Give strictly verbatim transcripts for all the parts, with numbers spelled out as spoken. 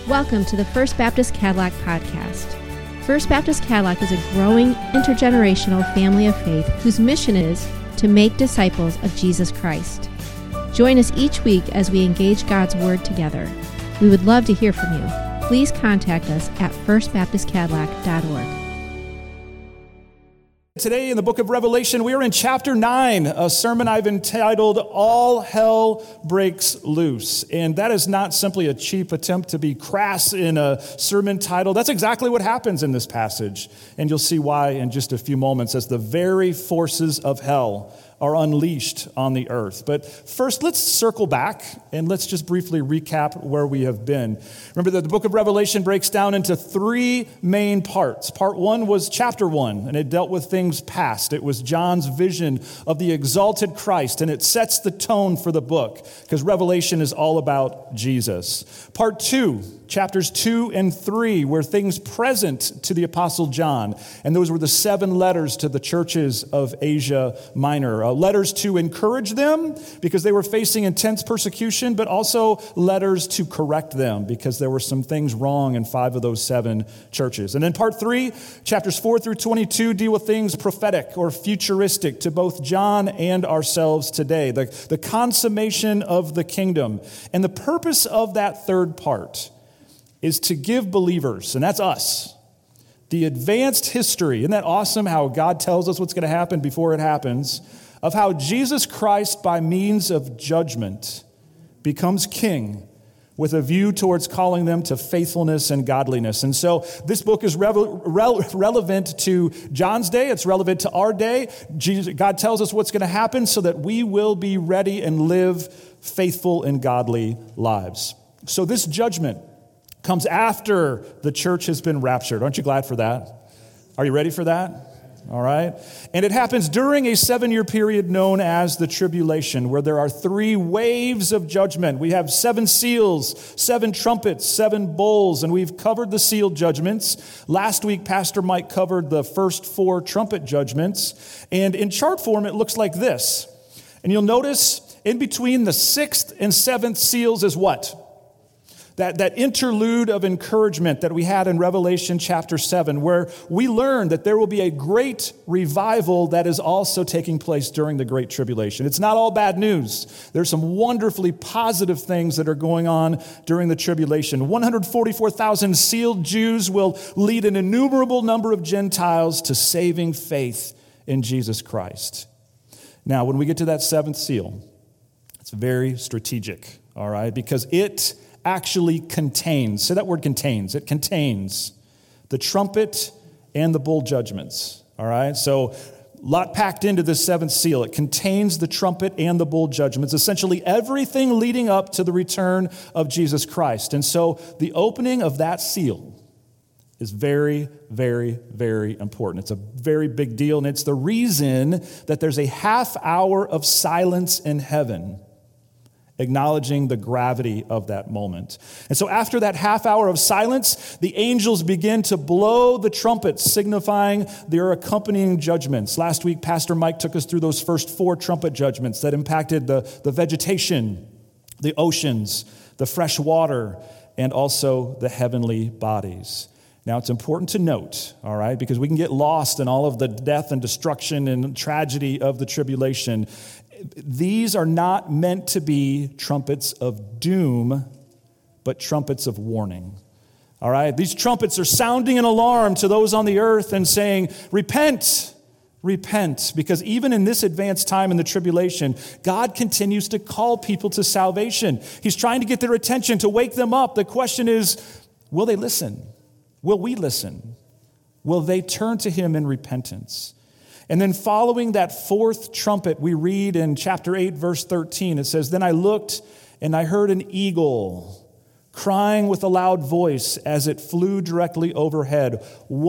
Welcome to the First Baptist Cadillac Podcast. First Baptist Cadillac is a growing intergenerational family of faith whose mission is to make disciples of Jesus Christ. Join us each week as we engage God's Word together. We would love to hear from you. Please contact us at first baptist cadillac dot org. Today in the book of Revelation, we are in chapter nine, a sermon I've entitled, All Hell Breaks Loose. And that is not simply a cheap attempt to be crass in a sermon title. That's exactly what happens in this passage. And you'll see why in just a few moments as the very forces of hell are unleashed on the earth. But first, let's circle back and let's just briefly recap where we have been. Remember that the book of Revelation breaks down into three main parts. Part one was chapter one, and it dealt with things past. It was John's vision of the exalted Christ, and it sets the tone for the book because Revelation is all about Jesus. Part two, chapters two and three, were things present to the Apostle John, and those were the seven letters to the churches of Asia Minor. Uh, letters to encourage them because they were facing intense persecution, but also letters to correct them because there were some things wrong in five of those seven churches. And then part three, chapters four through twenty-two, deal with things prophetic or futuristic to both John and ourselves today, the, the consummation of the kingdom. And the purpose of that third part is to give believers, and that's us, the advanced history. Isn't that awesome how God tells us what's going to happen before it happens? Of how Jesus Christ, by means of judgment, becomes king with a view towards calling them to faithfulness and godliness. And so this book is revel- rel- relevant to John's day. It's relevant to our day. Jesus, God tells us what's going to happen so that we will be ready and live faithful and godly lives. So this judgment comes after the church has been raptured. Aren't you glad for that? Are you ready for that? All right. And it happens during a seven-year period known as the tribulation, where there are three waves of judgment. We have seven seals, seven trumpets, seven bowls, and we've covered the seal judgments. Last week, Pastor Mike covered the first four trumpet judgments. And in chart form, it looks like this. And you'll notice in between the sixth and seventh seals is what? That, that interlude of encouragement that we had in Revelation chapter seven, where we learn that there will be a great revival that is also taking place during the Great Tribulation. It's not all bad news. There's some wonderfully positive things that are going on during the tribulation. one hundred forty-four thousand sealed Jews will lead an innumerable number of Gentiles to saving faith in Jesus Christ. Now, when we get to that seventh seal, it's very strategic, all right, because it actually contains, say that word contains, it contains the trumpet and the bowl judgments, all right? So a lot packed into this seventh seal. It contains the trumpet and the bowl judgments, essentially everything leading up to the return of Jesus Christ. And so the opening of that seal is very, very, very important. It's a very big deal, and it's the reason that there's a half hour of silence in heaven acknowledging the gravity of that moment. And so after that half hour of silence, the angels begin to blow the trumpets, signifying their accompanying judgments. Last week, Pastor Mike took us through those first four trumpet judgments that impacted the, the vegetation, the oceans, the fresh water, and also the heavenly bodies. Now, it's important to note, all right, because we can get lost in all of the death and destruction and tragedy of the tribulation. These are not meant to be trumpets of doom, but trumpets of warning. All right? These trumpets are sounding an alarm to those on the earth and saying, repent, repent. Because even in this advanced time in the tribulation, God continues to call people to salvation. He's trying to get their attention, to wake them up. The question is, will they listen? Will we listen? Will they turn to him in repentance? And then following that fourth trumpet, we read in chapter eight, verse thirteen, it says, Then I looked and I heard an eagle crying with a loud voice as it flew directly overhead.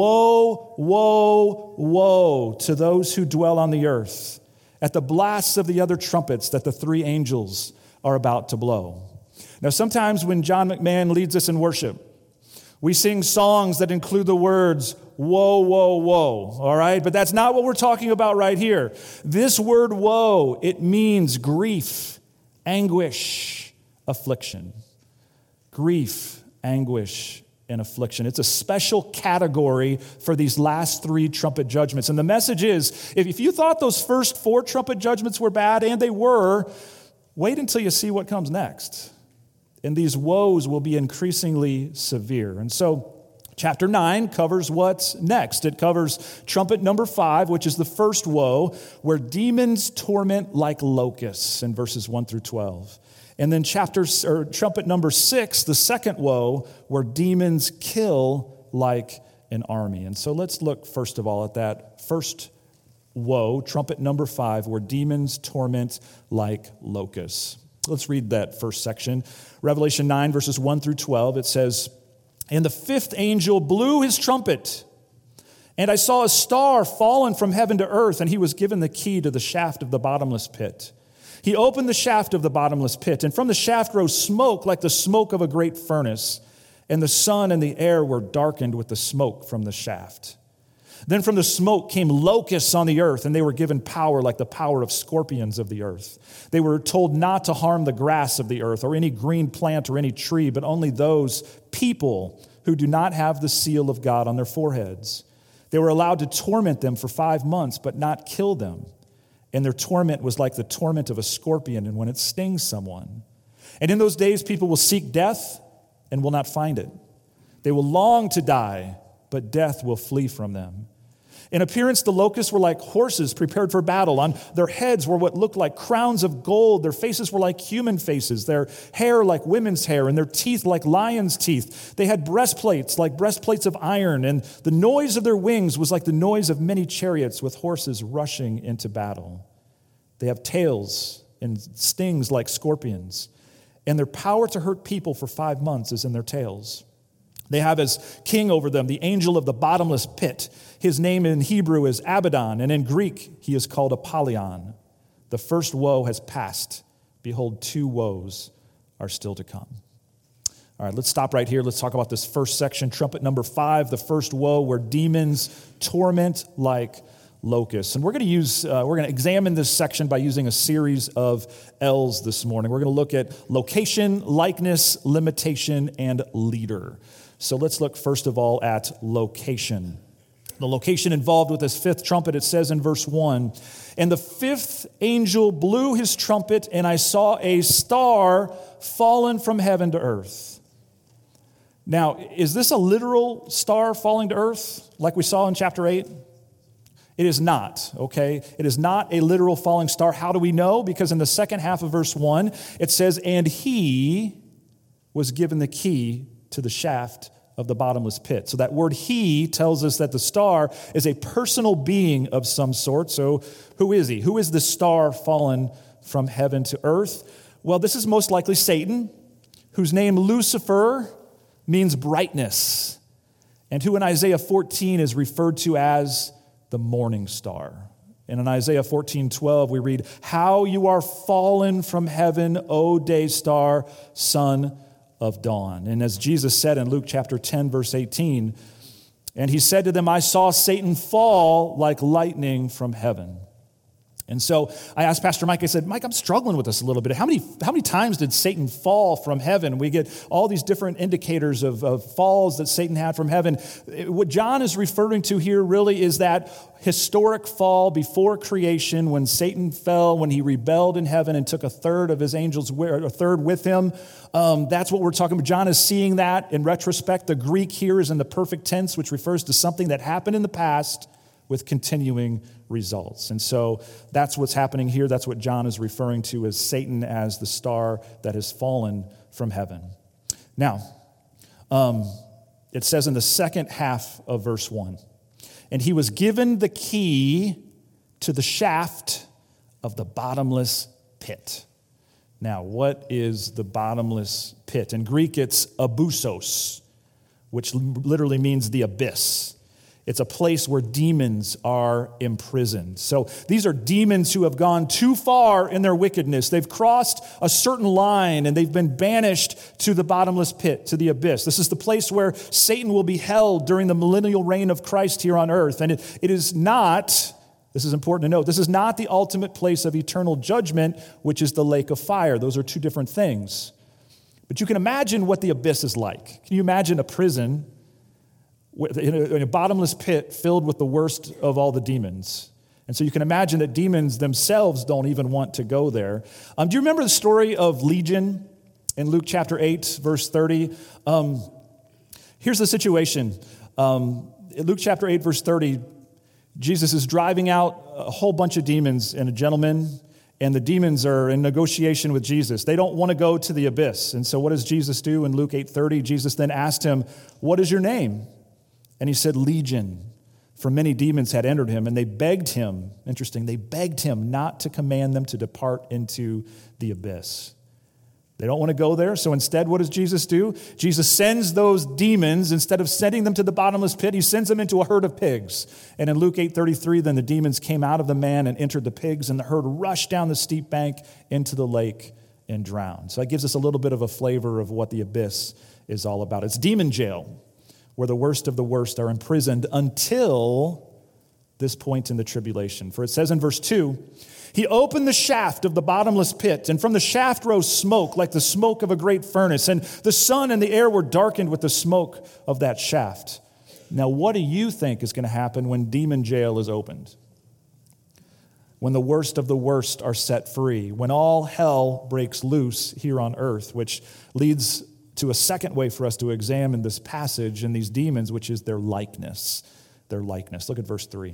Woe, woe, woe to those who dwell on the earth at the blasts of the other trumpets that the three angels are about to blow. Now, sometimes when John McMahon leads us in worship, we sing songs that include the words, woe, woe, woe, all right? But that's not what we're talking about right here. This word woe, it means grief, anguish, affliction. Grief, anguish, and affliction. It's a special category for these last three trumpet judgments. And the message is, if you thought those first four trumpet judgments were bad, and they were, wait until you see what comes next. And these woes will be increasingly severe. And so chapter nine covers what's next. It covers trumpet number five, which is the first woe, where demons torment like locusts in verses one through twelve. And then chapter or trumpet number six, the second woe, where demons kill like an army. And so let's look first of all at that first woe, trumpet number five, where demons torment like locusts. Let's read that first section. Revelation nine, verses one through twelve, it says, "And the fifth angel blew his trumpet, and I saw a star fallen from heaven to earth, and he was given the key to the shaft of the bottomless pit. He opened the shaft of the bottomless pit, and from the shaft rose smoke like the smoke of a great furnace, and the sun and the air were darkened with the smoke from the shaft. Then from the smoke came locusts on the earth, and they were given power like the power of scorpions of the earth. They were told not to harm the grass of the earth or any green plant or any tree, but only those people who do not have the seal of God on their foreheads. They were allowed to torment them for five months, but not kill them. And their torment was like the torment of a scorpion and when it stings someone. And in those days, people will seek death and will not find it. They will long to die, but death will flee from them. In appearance, the locusts were like horses prepared for battle. On their heads were what looked like crowns of gold. Their faces were like human faces, their hair like women's hair, and their teeth like lions' teeth. They had breastplates like breastplates of iron, and the noise of their wings was like the noise of many chariots with horses rushing into battle. They have tails and stings like scorpions, and their power to hurt people for five months is in their tails. They have as king over them the angel of the bottomless pit. His name in Hebrew is Abaddon, and in Greek he is called Apollyon. The first woe has passed. Behold, two woes are still to come." All right, let's stop right here. Let's talk about this first section, trumpet number five, the first woe, where demons torment like locusts. And we're going to use, uh, we're going to examine this section by using a series of L's this morning. We're going to look at location, likeness, limitation, and leader. So let's look first of all at location. The location involved with this fifth trumpet, it says in verse one, "And the fifth angel blew his trumpet, and I saw a star fallen from heaven to earth." Now, is this a literal star falling to earth like we saw in chapter eight? It is not, okay? It is not a literal falling star. How do we know? Because in the second half of verse one, it says, "And he was given the key to the shaft of the bottomless pit." So that word "he" tells us that the star is a personal being of some sort. So who is he? Who is the star fallen from heaven to earth? Well, this is most likely Satan, whose name Lucifer means brightness, and who in Isaiah fourteen is referred to as the morning star. And in Isaiah fourteen twelve, we read, "How you are fallen from heaven, O day star, son of dawn." And as Jesus said in Luke chapter ten, verse eighteen, "And he said to them, I saw Satan fall like lightning from heaven." And so I asked Pastor Mike, I said, "Mike, I'm struggling with this a little bit. How many how many times did Satan fall from heaven?" We get all these different indicators of, of falls that Satan had from heaven. What John is referring to here really is that historic fall before creation when Satan fell, when he rebelled in heaven and took a third of his angels, a third with him. Um, that's what we're talking about. John is seeing that in retrospect. The Greek here is in the perfect tense, which refers to something that happened in the past with continuing results. And so that's what's happening here. That's what John is referring to as Satan as the star that has fallen from heaven. Now, um, it says in the second half of verse one, "And he was given the key to the shaft of the bottomless pit." Now, what is the bottomless pit? In Greek, it's abyssos, which literally means the abyss. It's a place where demons are imprisoned. So these are demons who have gone too far in their wickedness. They've crossed a certain line and they've been banished to the bottomless pit, to the abyss. This is the place where Satan will be held during the millennial reign of Christ here on earth. And it, it is not, this is important to note, this is not the ultimate place of eternal judgment, which is the lake of fire. Those are two different things. But you can imagine what the abyss is like. Can you imagine a prison in a, in a bottomless pit filled with the worst of all the demons? And so you can imagine that demons themselves don't even want to go there. Um, do you remember the story of Legion in Luke chapter eight, verse thirty? Um, here's the situation. Um, in Luke chapter eight, verse thirty, Jesus is driving out a whole bunch of demons and a gentleman, and the demons are in negotiation with Jesus. They don't want to go to the abyss. And so what does Jesus do in Luke eight thirty? Jesus then asked him, "What is your name?" And he said, "Legion." For many demons had entered him, and they begged him, interesting, they begged him not to command them to depart into the abyss. They don't want to go there, so instead, what does Jesus do? Jesus sends those demons, instead of sending them to the bottomless pit, he sends them into a herd of pigs. And in Luke eight thirty-three, then the demons came out of the man and entered the pigs, and the herd rushed down the steep bank into the lake and drowned. So that gives us a little bit of a flavor of what the abyss is all about. It's demon jail, where the worst of the worst are imprisoned until this point in the tribulation. For it says in verse two, he opened the shaft of the bottomless pit, and from the shaft rose smoke like the smoke of a great furnace, and the sun and the air were darkened with the smoke of that shaft. Now, what do you think is going to happen when demon jail is opened? When the worst of the worst are set free, when all hell breaks loose here on earth, which leads to a second way for us to examine this passage and these demons, which is their likeness. Their likeness. Look at verse three.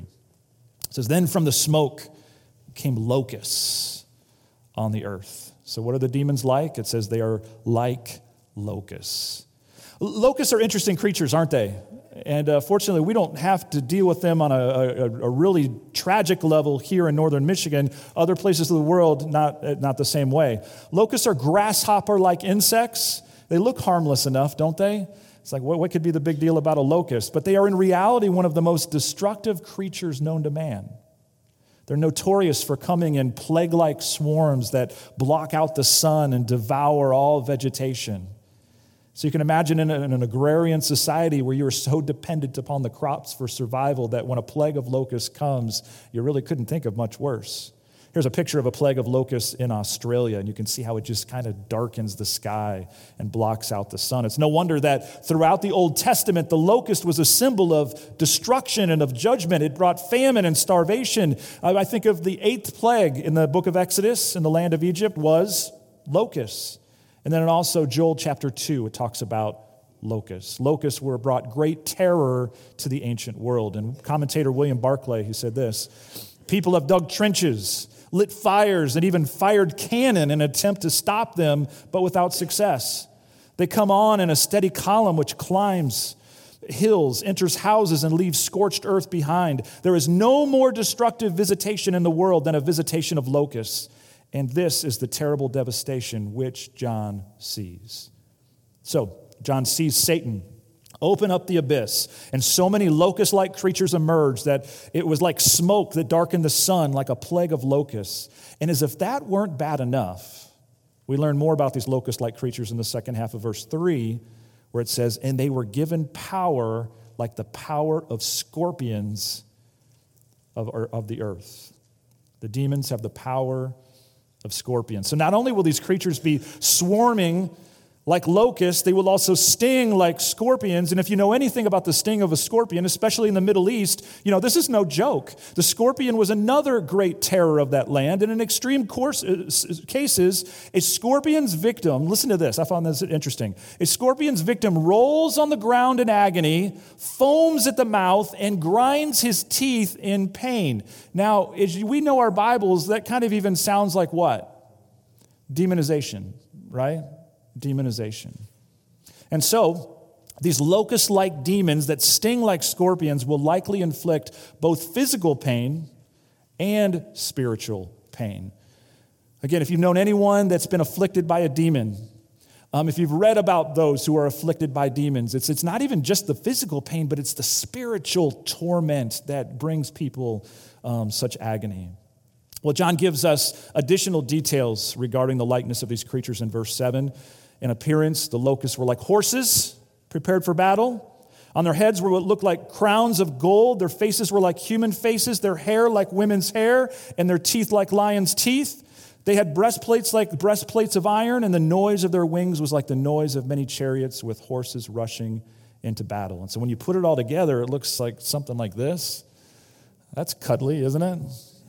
It says, then from the smoke came locusts on the earth. So what are the demons like? It says they are like locusts. Locusts are interesting creatures, aren't they? And uh, fortunately, we don't have to deal with them on a, a, a really tragic level here in northern Michigan. Other places of the world, not, not the same way. Locusts are grasshopper-like insects. They look harmless enough, don't they? It's like, what, what could be the big deal about a locust? But they are in reality one of the most destructive creatures known to man. They're notorious for coming in plague-like swarms that block out the sun and devour all vegetation. So you can imagine in, a, in an agrarian society where you are so dependent upon the crops for survival that when a plague of locusts comes, you really couldn't think of much worse. Here's a picture of a plague of locusts in Australia, and you can see how it just kind of darkens the sky and blocks out the sun. It's no wonder that throughout the Old Testament, the locust was a symbol of destruction and of judgment. It brought famine and starvation. I think of the eighth plague in the book of Exodus in the land of Egypt was locusts. And then in also Joel chapter two, it talks about locusts. Locusts were brought great terror to the ancient world. And commentator William Barclay, he said this, people have dug trenches, lit fires, and even fired cannon in an attempt to stop them, but without success. They come on in a steady column which climbs hills, enters houses, and leaves scorched earth behind. There is no more destructive visitation in the world than a visitation of locusts. And this is the terrible devastation which John sees. So, John sees Satan open up the abyss, and so many locust-like creatures emerged that it was like smoke that darkened the sun, like a plague of locusts. And as if that weren't bad enough, we learn more about these locust-like creatures in the second half of verse three, where it says, and they were given power like the power of scorpions of, of the earth. The demons have the power of scorpions. So not only will these creatures be swarming like locusts, they will also sting like scorpions. And if you know anything about the sting of a scorpion, especially in the Middle East, you know, this is no joke. The scorpion was another great terror of that land. And in extreme course, uh, cases, a scorpion's victim, listen to this, I found this interesting. A scorpion's victim rolls on the ground in agony, foams at the mouth, and grinds his teeth in pain. Now, as we know our Bibles, that kind of even sounds like what? Demonization, right? Demonization. And so, these locust-like demons that sting like scorpions will likely inflict both physical pain and spiritual pain. Again, if you've known anyone that's been afflicted by a demon, um, if you've read about those who are afflicted by demons, it's, it's not even just the physical pain, but it's the spiritual torment that brings people um, such agony. Well, John gives us additional details regarding the likeness of these creatures in verse seven. In appearance, the locusts were like horses prepared for battle. On their heads were what looked like crowns of gold. Their faces were like human faces, their hair like women's hair, and their teeth like lions' teeth. They had breastplates like breastplates of iron, and the noise of their wings was like the noise of many chariots with horses rushing into battle. And so when you put it all together, it looks like something like this. That's cuddly, isn't it?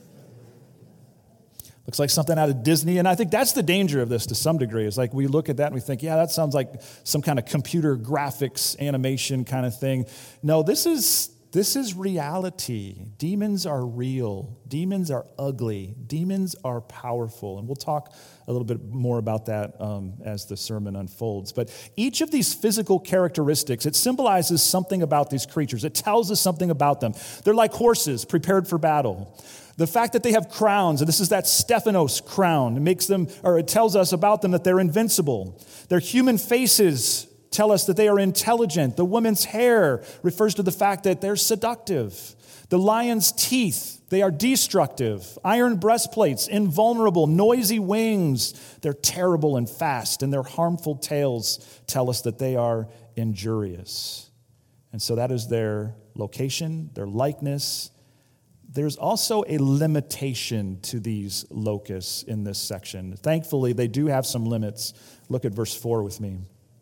Looks like something out of Disney. And I think that's the danger of this to some degree. It's like we look at that and we think, yeah, that sounds like some kind of computer graphics animation kind of thing. No, this is this is reality. Demons are real. Demons are ugly. Demons are powerful. And we'll talk a little bit more about that um, as the sermon unfolds. But each of these physical characteristics, it symbolizes something about these creatures. It tells us something about them. They're like horses prepared for battle. The fact that they have crowns, and this is that Stephanos crown, it makes them, or it tells us about them that they're invincible. Their human faces tell us that they are intelligent. The woman's hair refers to the fact that they're seductive. The lion's teeth, they are destructive. Iron breastplates, invulnerable. Noisy wings, they're terrible and fast. And their harmful tails tell us that they are injurious. And so that is their location, their likeness. There's also a limitation to these locusts in this section. Thankfully, they do have some limits. Look at verse four with me.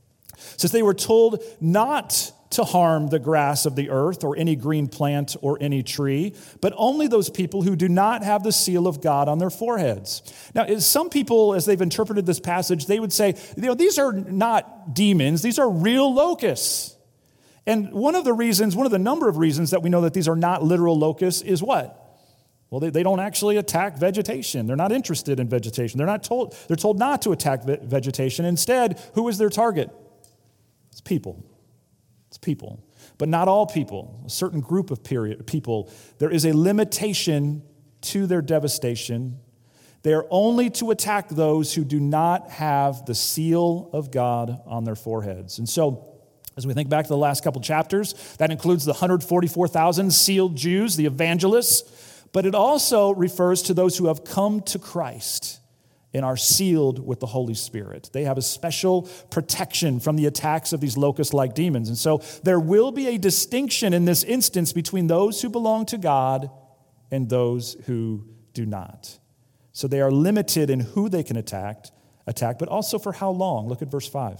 It says, they were told not to harm the grass of the earth or any green plant or any tree, but only those people who do not have the seal of God on their foreheads. Now, some people, as they've interpreted this passage, they would say, you know, these are not demons, these are real locusts. And one of the reasons, one of the number of reasons that we know that these are not literal locusts is what? Well, they, they don't actually attack vegetation. They're not interested in vegetation. They're not told, they're told not to attack ve- vegetation. Instead, who is their target? It's people. It's people. But not all people. A certain group of period, people. There is a limitation to their devastation. They are only to attack those who do not have the seal of God on their foreheads. And so, as we think back to the last couple chapters, that includes the one hundred forty-four thousand sealed Jews, the evangelists, but it also refers to those who have come to Christ and are sealed with the Holy Spirit. They have a special protection from the attacks of these locust-like demons. And so there will be a distinction in this instance between those who belong to God and those who do not. So they are limited in who they can attack, attack, but also for how long. Look at verse five.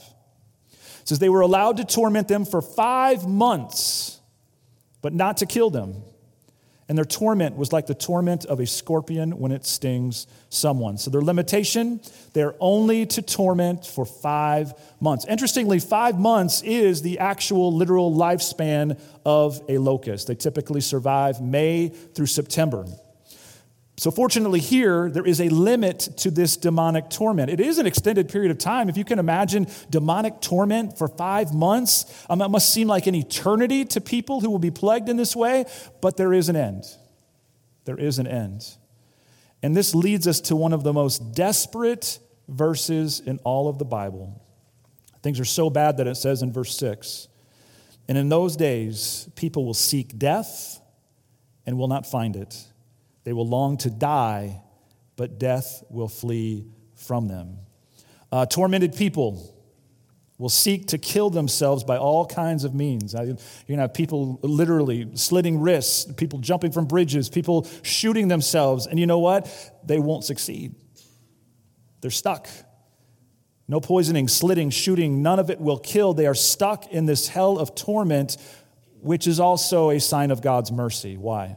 It says, they were allowed to torment them for five months, but not to kill them. And their torment was like the torment of a scorpion when it stings someone. So their limitation, they're only to torment for five months. Interestingly, five months is the actual literal lifespan of a locust. They typically survive May through September. So fortunately here, there is a limit to this demonic torment. It is an extended period of time. If you can imagine demonic torment for five months, um, it must seem like an eternity to people who will be plagued in this way, but there is an end. There is an end. And this leads us to one of the most desperate verses in all of the Bible. Things are so bad that it says in verse six, and in those days, people will seek death and will not find it. They will long to die, but death will flee from them. Uh, tormented people will seek to kill themselves by all kinds of means. You're going to have people literally slitting wrists, people jumping from bridges, people shooting themselves. And you know what? They won't succeed. They're stuck. No poisoning, slitting, shooting, none of it will kill. They are stuck in this hell of torment, which is also a sign of God's mercy. Why?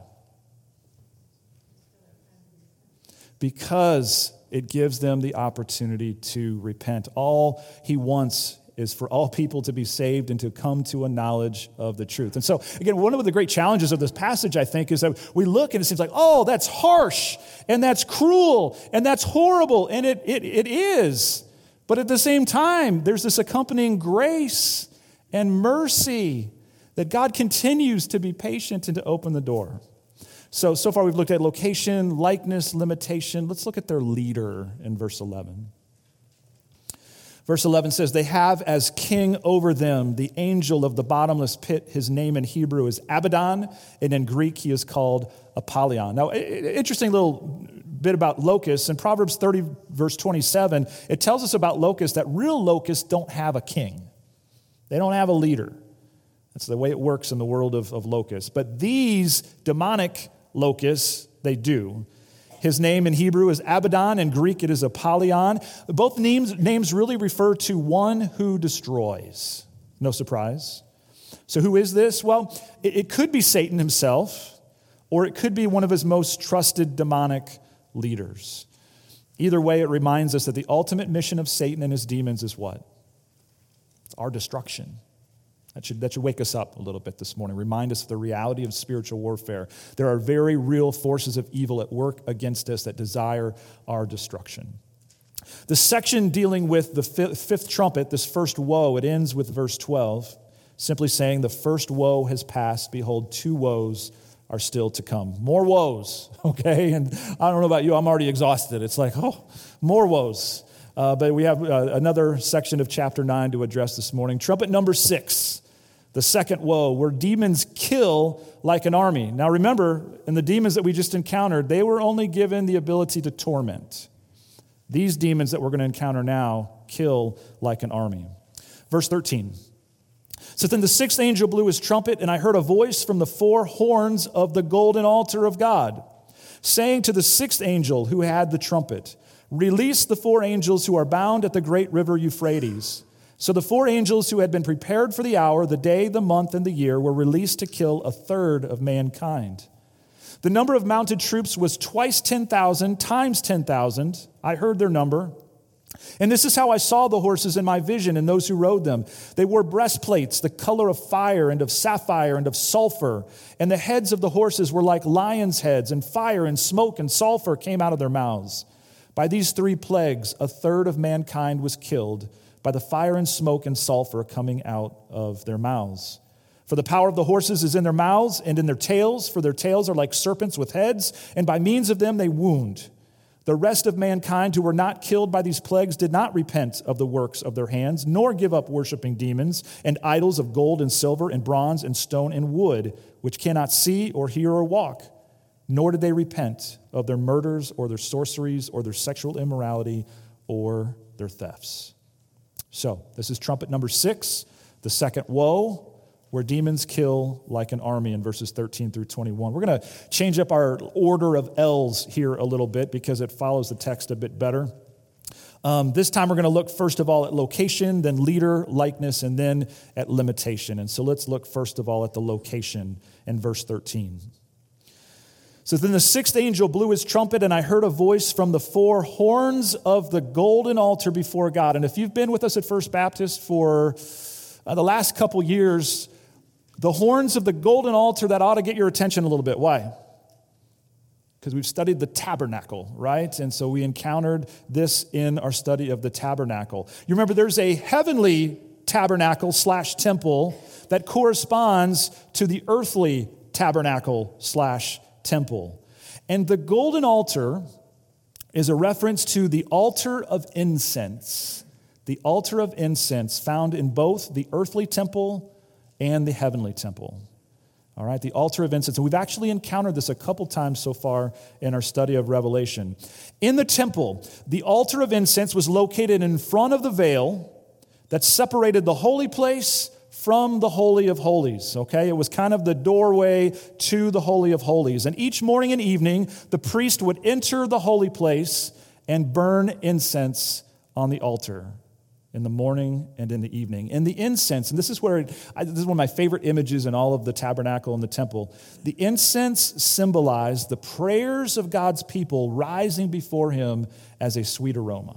Because it gives them the opportunity to repent. All he wants is for all people to be saved and to come to a knowledge of the truth. And so, again, one of the great challenges of this passage, I think, is that we look and it seems like, oh, that's harsh, and that's cruel, and that's horrible, and it it, it is. But at the same time, there's this accompanying grace and mercy that God continues to be patient and to open the door. So, so far we've looked at location, likeness, limitation. Let's look at their leader in verse eleven. Verse eleven says, they have as king over them the angel of the bottomless pit. His name in Hebrew is Abaddon, and in Greek he is called Apollyon. Now, interesting little bit about locusts. In Proverbs thirty, verse twenty-seven, it tells us about locusts that real locusts don't have a king. They don't have a leader. That's the way it works in the world of, of locusts. But these demonic locusts, they do. His name in Hebrew is Abaddon. In Greek, it is Apollyon. Both names, names really refer to one who destroys. No surprise. So who is this? Well, it, it could be Satan himself, or it could be one of his most trusted demonic leaders. Either way, it reminds us that the ultimate mission of Satan and his demons is what? It's our destruction. That should, that should wake us up a little bit this morning. Remind us of the reality of spiritual warfare. There are very real forces of evil at work against us that desire our destruction. The section dealing with the fifth, fifth trumpet, this first woe, it ends with verse twelve, simply saying the first woe has passed. Behold, two woes are still to come. More woes, okay? And I don't know about you, I'm already exhausted. It's like, oh, more woes. Uh, but we have uh, another section of chapter nine to address this morning. Trumpet number six. The second woe, where demons kill like an army. Now remember, in the demons that we just encountered, they were only given the ability to torment. These demons that we're going to encounter now kill like an army. Verse thirteen. So then the sixth angel blew his trumpet, and I heard a voice from the four horns of the golden altar of God, saying to the sixth angel who had the trumpet, release the four angels who are bound at the great river Euphrates. So the four angels who had been prepared for the hour, the day, the month, and the year were released to kill a third of mankind. The number of mounted troops was twice ten thousand, times ten thousand. I heard their number. And this is how I saw the horses in my vision and those who rode them. They wore breastplates, the color of fire and of sapphire and of sulfur. And the heads of the horses were like lions' heads, and fire and smoke and sulfur came out of their mouths. By these three plagues, a third of mankind was killed, by the fire and smoke and sulfur coming out of their mouths. For the power of the horses is in their mouths and in their tails, for their tails are like serpents with heads, and by means of them they wound. The rest of mankind who were not killed by these plagues did not repent of the works of their hands, nor give up worshiping demons and idols of gold and silver and bronze and stone and wood, which cannot see or hear or walk. Nor did they repent of their murders or their sorceries or their sexual immorality or their thefts. So, this is trumpet number six, the second woe, where demons kill like an army in verses thirteen through twenty-one. We're going to change up our order of L's here a little bit because it follows the text a bit better. Um, this time we're going to look first of all at location, then leader, likeness, and then at limitation. And so let's look first of all at the location in verse thirteen. So then the sixth angel blew his trumpet, and I heard a voice from the four horns of the golden altar before God. And if you've been with us at First Baptist for uh, the last couple years, the horns of the golden altar, that ought to get your attention a little bit. Why? Because we've studied the tabernacle, right? And so we encountered this in our study of the tabernacle. You remember there's a heavenly tabernacle slash temple that corresponds to the earthly tabernacle slash temple. And the golden altar is a reference to the altar of incense. The altar of incense found in both the earthly temple and the heavenly temple. All right, the altar of incense. And we've actually encountered this a couple times so far in our study of Revelation. In the temple, the altar of incense was located in front of the veil that separated the holy place from the Holy of Holies, okay? It was kind of the doorway to the Holy of Holies. And each morning and evening, the priest would enter the holy place and burn incense on the altar in the morning and in the evening. And the incense, and this is where, it, I, this is one of my favorite images in all of the tabernacle and the temple. The incense symbolized the prayers of God's people rising before him as a sweet aroma.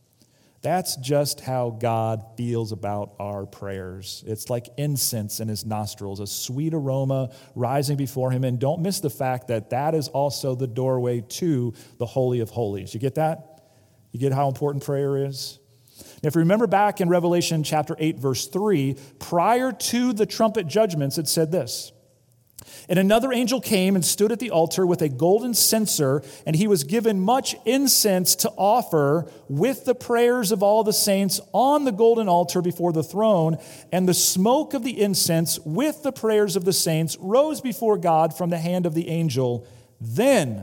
That's just how God feels about our prayers. It's like incense in his nostrils, a sweet aroma rising before him. And don't miss the fact that that is also the doorway to the Holy of Holies. You get that? You get how important prayer is? Now, if you remember back in Revelation chapter eight, verse three, prior to the trumpet judgments, it said this. And another angel came and stood at the altar with a golden censer, and he was given much incense to offer with the prayers of all the saints on the golden altar before the throne. And the smoke of the incense with the prayers of the saints rose before God from the hand of the angel. Then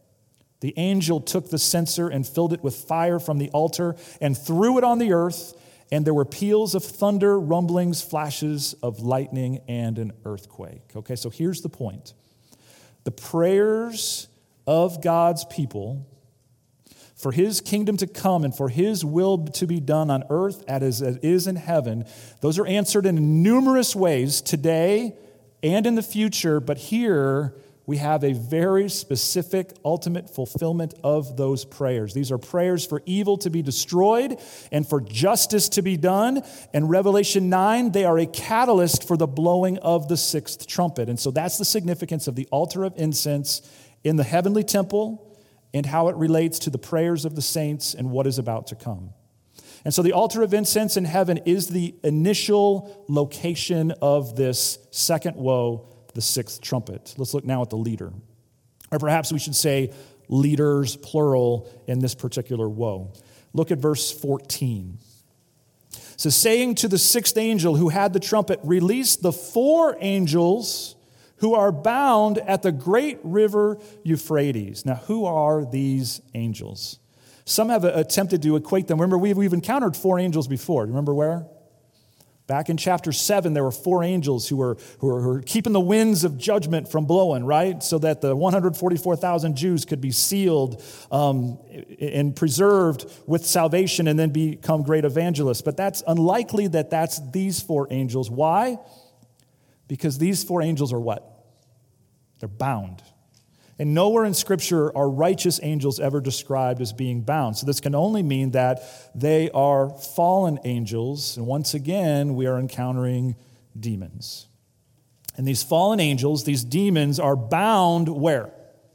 the angel took the censer and filled it with fire from the altar and threw it on the earth. And there were peals of thunder, rumblings, flashes of lightning, and an earthquake. Okay, so here's the point. The prayers of God's people, for his kingdom to come and for his will to be done on earth as it is in heaven, those are answered in numerous ways today and in the future, but here we have a very specific ultimate fulfillment of those prayers. These are prayers for evil to be destroyed and for justice to be done. In Revelation nine, they are a catalyst for the blowing of the sixth trumpet. And so that's the significance of the altar of incense in the heavenly temple and how it relates to the prayers of the saints and what is about to come. And so the altar of incense in heaven is the initial location of this second woe, the sixth trumpet. Let's look now at the leader. Or perhaps we should say leaders, plural, in this particular woe. Look at verse fourteen. It says, saying to the sixth angel who had the trumpet, release the four angels who are bound at the great river Euphrates. Now, who are these angels? Some have attempted to equate them. Remember, we've, we've encountered four angels before. Remember where? Back in chapter seven, there were four angels who were, who were, who were keeping the winds of judgment from blowing, right? So that the one hundred forty-four thousand Jews could be sealed um, and preserved with salvation and then become great evangelists. But that's unlikely that that's these four angels. Why? Because these four angels are what? They're bound. And nowhere in Scripture are righteous angels ever described as being bound. So this can only mean that they are fallen angels. And once again, we are encountering demons. And these fallen angels, these demons, are bound where?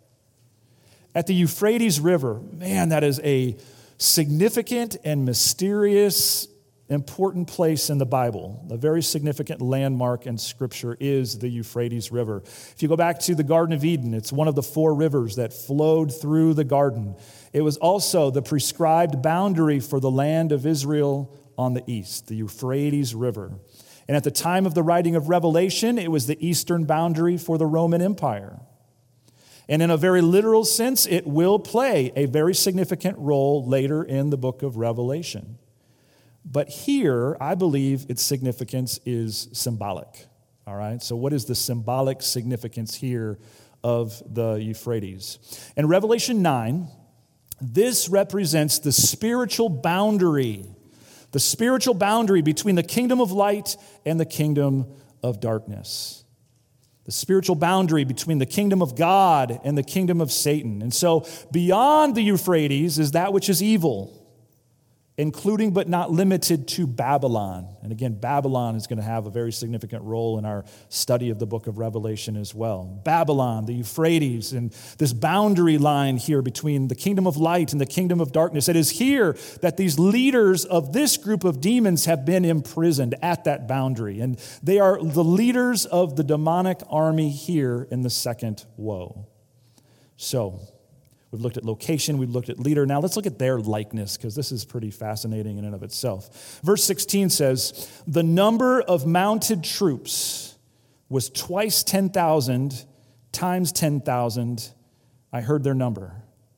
At the Euphrates River. Man, that is a significant and mysterious important place in the Bible. A very significant landmark in Scripture is the Euphrates River. If you go back to the Garden of Eden, it's one of the four rivers that flowed through the garden. It was also the prescribed boundary for the land of Israel on the east, the Euphrates River. And at the time of the writing of Revelation, it was the eastern boundary for the Roman Empire. And in a very literal sense, it will play a very significant role later in the book of Revelation. But here, I believe its significance is symbolic, all right? So what is the symbolic significance here of the Euphrates? In Revelation nine, this represents the spiritual boundary, the spiritual boundary between the kingdom of light and the kingdom of darkness. The spiritual boundary between the kingdom of God and the kingdom of Satan. And so beyond the Euphrates is that which is evil, including but not limited to Babylon. And again, Babylon is going to have a very significant role in our study of the book of Revelation as well. Babylon, the Euphrates, and this boundary line here between the kingdom of light and the kingdom of darkness. It is here that these leaders of this group of demons have been imprisoned at that boundary. And they are the leaders of the demonic army here in the second woe. So, we've looked at location, we've looked at leader. Now let's look at their likeness, because this is pretty fascinating in and of itself. Verse sixteen says, the number of mounted troops was twice ten thousand times ten thousand. I heard their number.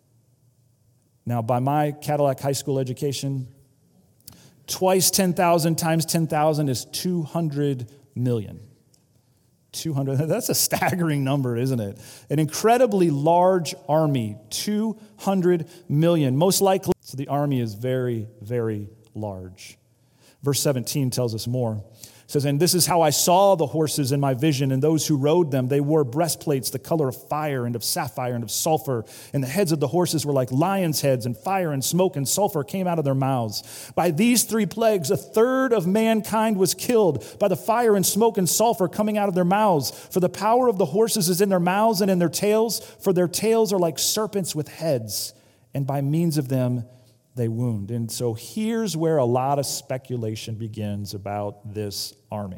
Now, by my Cadillac high school education, twice ten thousand times ten thousand is two hundred million. two hundred, that's a staggering number, isn't it? An incredibly large army, two hundred million. Most likely, so the army is very, very large. Verse seventeen tells us more. It says, and this is how I saw the horses in my vision, and those who rode them. They wore breastplates the color of fire and of sapphire and of sulfur. And the heads of the horses were like lions' heads, and fire and smoke and sulfur came out of their mouths. By these three plagues, a third of mankind was killed by the fire and smoke and sulfur coming out of their mouths. For the power of the horses is in their mouths and in their tails, for their tails are like serpents with heads, and by means of them they wound. And so here's where a lot of speculation begins about this army.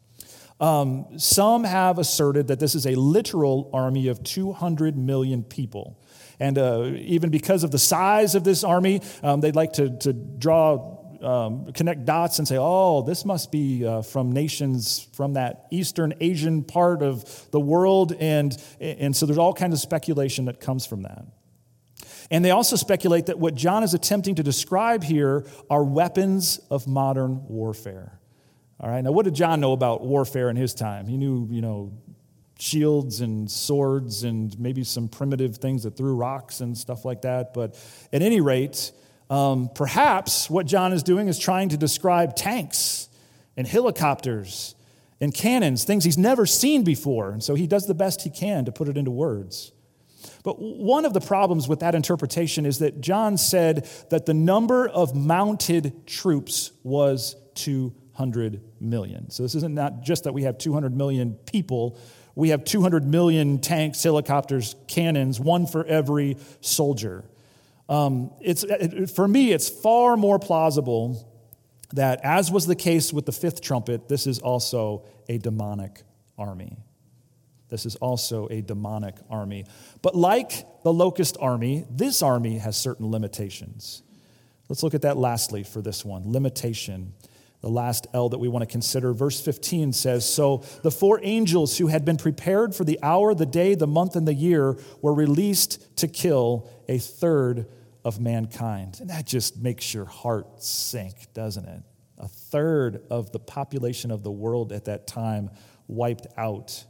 Um, some have asserted that this is a literal army of two hundred million people. And uh, even because of the size of this army, um, they'd like to, to draw, um, connect dots and say, oh, this must be uh, from nations from that Eastern Asian part of the world. And, and so there's all kinds of speculation that comes from that. And they also speculate that what John is attempting to describe here are weapons of modern warfare. All right, now what did John know about warfare in his time? He knew, you know, shields and swords and maybe some primitive things that threw rocks and stuff like that. But at any rate, um, perhaps what John is doing is trying to describe tanks and helicopters and cannons, things he's never seen before. And so he does the best he can to put it into words. But one of the problems with that interpretation is that John said that the number of mounted troops was two hundred million. So this isn't not just that we have two hundred million people. We have two hundred million tanks, helicopters, cannons, one for every soldier. Um, it's it, for me, it's far more plausible that, as was the case with the fifth trumpet, this is also a demonic army. This is also a demonic army. But like the locust army, this army has certain limitations. Let's look at that lastly for this one, limitation. The last L that we want to consider. Verse fifteen says, so the four angels who had been prepared for the hour, the day, the month, and the year were released to kill a third of mankind. And that just makes your heart sink, doesn't it? A third of the population of the world at that time wiped out.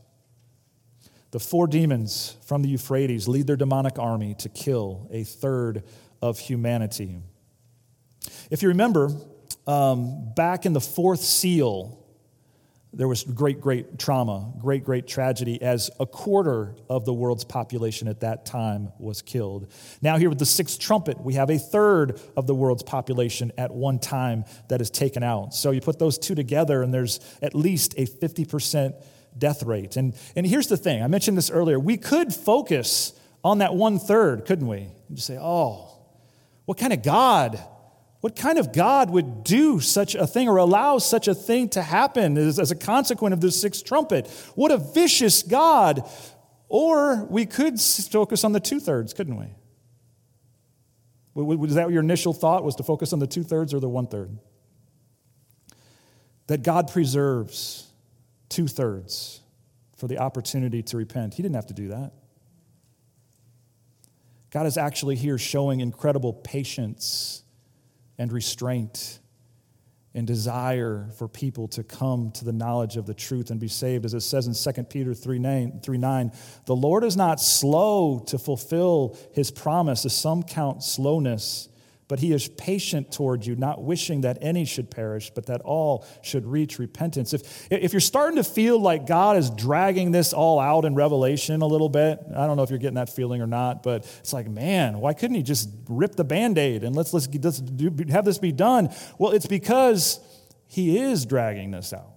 The four demons from the Euphrates lead their demonic army to kill a third of humanity. If you remember, um, back in the fourth seal, there was great, great trauma, great, great tragedy as a quarter of the world's population at that time was killed. Now here with the sixth trumpet, we have a third of the world's population at one time that is taken out. So you put those two together and there's at least a fifty percent death rate. And, and here's the thing, I mentioned this earlier, we could focus on that one third, couldn't we? And just say, oh, what kind of God What kind of God would do such a thing or allow such a thing to happen as, as a consequence of the sixth trumpet? What a vicious God. Or we could focus on the two-thirds, couldn't we? Was that your initial thought, was to focus on the two-thirds or the one-third? That God preserves two-thirds for the opportunity to repent. He didn't have to do that. God is actually here showing incredible patience and restraint and desire for people to come to the knowledge of the truth and be saved. As it says in Second Peter three nine, the Lord is not slow to fulfill his promise, as some count slowness, but he is patient toward you, not wishing that any should perish, but that all should reach repentance. If, if you're starting to feel like God is dragging this all out in Revelation a little bit, I don't know if you're getting that feeling or not, but it's like, man, why couldn't he just rip the Band-Aid and let's, let's, let's do, have this be done? Well, it's because he is dragging this out.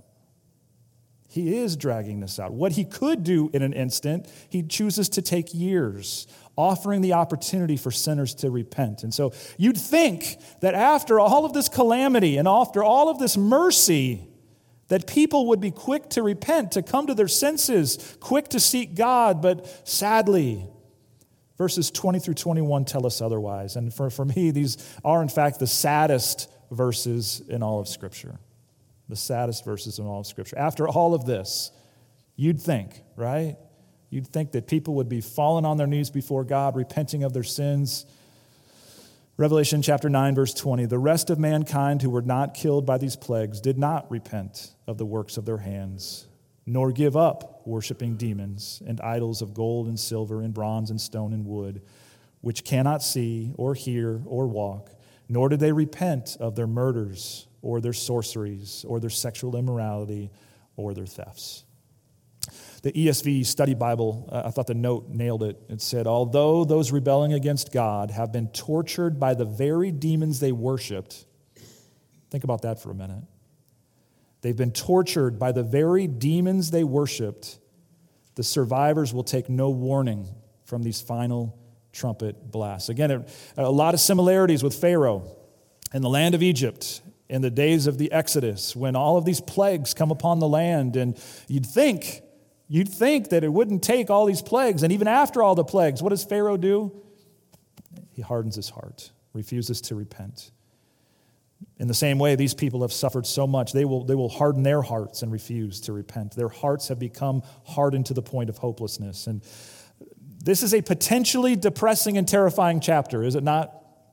He is dragging this out. What he could do in an instant, he chooses to take years, offering the opportunity for sinners to repent. And so you'd think that after all of this calamity and after all of this mercy, that people would be quick to repent, to come to their senses, quick to seek God. But sadly, verses twenty through twenty-one tell us otherwise. And for, for me, these are in fact the saddest verses in all of Scripture. The saddest verses in all of Scripture. After all of this, you'd think, right? You'd think that people would be falling on their knees before God, repenting of their sins. Revelation chapter nine, verse twenty, the rest of mankind who were not killed by these plagues did not repent of the works of their hands, nor give up worshiping demons and idols of gold and silver and bronze and stone and wood, which cannot see or hear or walk, nor did they repent of their murders or their sorceries or their sexual immorality or their thefts. The E S V Study Bible, uh, I thought the note nailed it. It said, although those rebelling against God have been tortured by the very demons they worshiped, think about that for a minute. They've been tortured by the very demons they worshiped. The survivors will take no warning from these final trumpet blasts. Again, a lot of similarities with Pharaoh and the land of Egypt in the days of the Exodus, when all of these plagues come upon the land, and you'd think, you'd think that it wouldn't take all these plagues, and even after all the plagues, what does Pharaoh do? He hardens his heart, refuses to repent. In the same way, these people have suffered so much, they will, they will harden their hearts and refuse to repent. Their hearts have become hardened to the point of hopelessness. And this is a potentially depressing and terrifying chapter, is it not?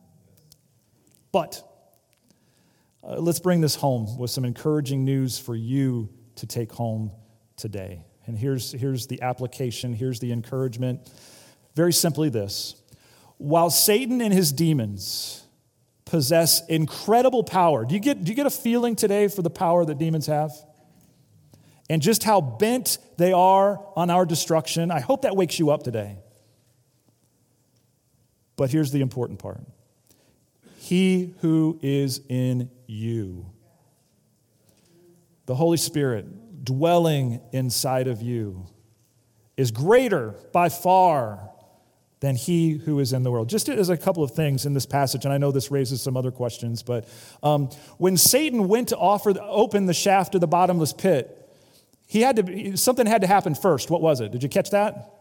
But Uh, let's bring this home with some encouraging news for you to take home today. And here's, here's the application, here's the encouragement. Very simply this: while Satan and his demons possess incredible power, do you get, do you get a feeling today for the power that demons have? And just how bent they are on our destruction? I hope that wakes you up today. But here's the important part. He who is in you, the Holy Spirit dwelling inside of you, is greater by far than he who is in the world. Just as a couple of things in this passage, and I know this raises some other questions, but um, when Satan went to offer, open the shaft of the bottomless pit, he had to, something had to happen first. What was it? Did you catch that?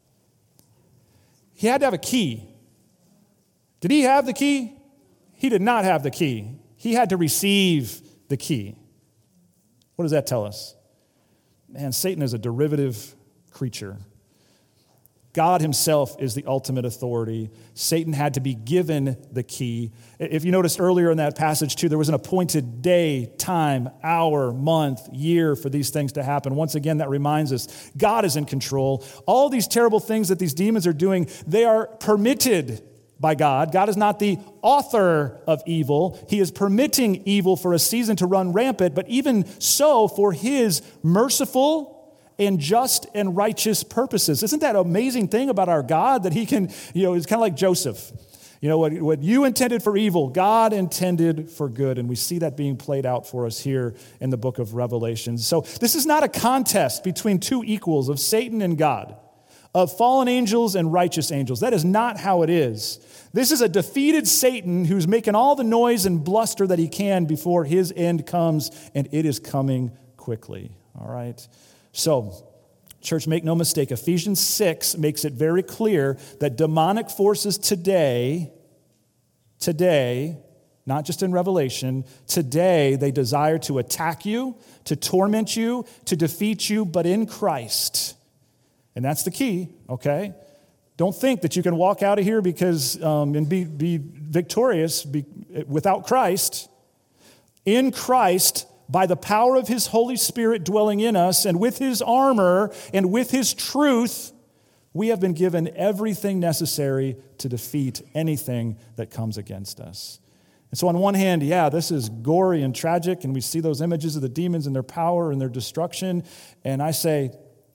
He had to have a key. Did he have the key? He did not have the key. He had to receive the key. What does that tell us? Man, Satan is a derivative creature. God himself is the ultimate authority. Satan had to be given the key. If you noticed earlier in that passage too, there was an appointed day, time, hour, month, year for these things to happen. Once again, that reminds us God is in control. All these terrible things that these demons are doing, they are permitted by God. God is not the author of evil. He is permitting evil for a season to run rampant, but even so, for his merciful and just and righteous purposes. Isn't that an amazing thing about our God, that he can, you know, it's kind of like Joseph. You know, what, what you intended for evil, God intended for good. And we see that being played out for us here in the book of Revelation. So this is not a contest between two equals of Satan and God, of fallen angels and righteous angels. That is not how it is. This is a defeated Satan who's making all the noise and bluster that he can before his end comes, and it is coming quickly. All right? So, church, make no mistake, Ephesians six makes it very clear that demonic forces today, today, not just in Revelation, today they desire to attack you, to torment you, to defeat you, but in Christ. And that's the key, okay? Don't think that you can walk out of here because um, and be, be victorious be, without Christ. In Christ, by the power of his Holy Spirit dwelling in us, and with his armor and with his truth, we have been given everything necessary to defeat anything that comes against us. And so on one hand, yeah, this is gory and tragic, and we see those images of the demons and their power and their destruction, and I say,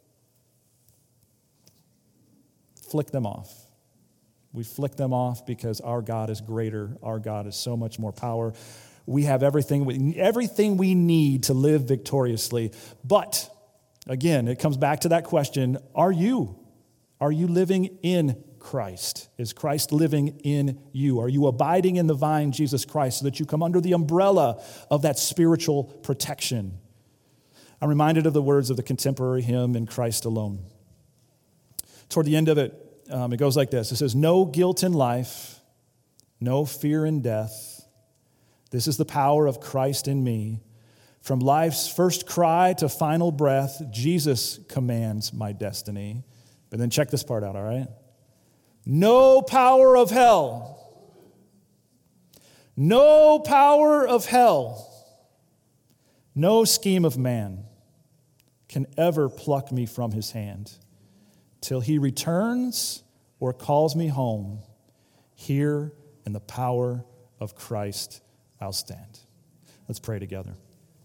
flick them off. We flick them off because our God is greater. Our God is so much more power. We have everything we, everything we need to live victoriously. But, again, it comes back to that question, are you? Are you living in Christ? Is Christ living in you? Are you abiding in the vine, Jesus Christ, so that you come under the umbrella of that spiritual protection? I'm reminded of the words of the contemporary hymn, In Christ Alone. Toward the end of it, um, it goes like this. It says, no guilt in life, no fear in death. This is the power of Christ in me. From life's first cry to final breath, Jesus commands my destiny. But then check this part out, all right? No power of hell, no power of hell, no scheme of man can ever pluck me from his hand. Till he returns or calls me home, here in the power of Christ I'll stand. Let's pray together.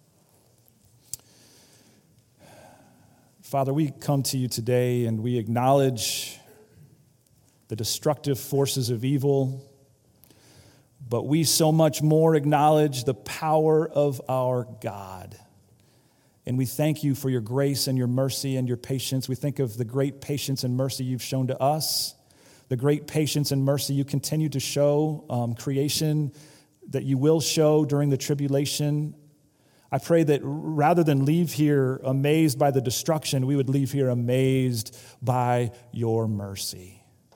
Father, we come to you today and we acknowledge the destructive forces of evil, but we so much more acknowledge the power of our God. And we thank you for your grace and your mercy and your patience. We think of the great patience and mercy you've shown to us, the great patience and mercy you continue to show um, creation, that you will show during the tribulation. I pray that rather than leave here amazed by the destruction, we would leave here amazed by your mercy.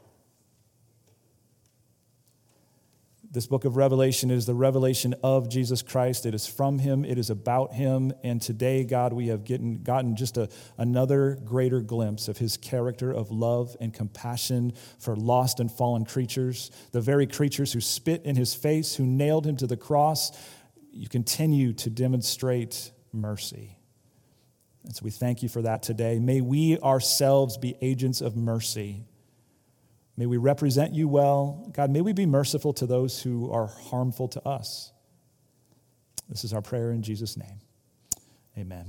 This book of Revelation is the revelation of Jesus Christ. It is from him. It is about him. And today, God, we have gotten, gotten just a, another greater glimpse of his character of love and compassion for lost and fallen creatures, the very creatures who spit in his face, who nailed him to the cross. You continue to demonstrate mercy. And so we thank you for that today. May we ourselves be agents of mercy. May we represent you well. God, may we be merciful to those who are harmful to us. This is our prayer in Jesus' name. Amen.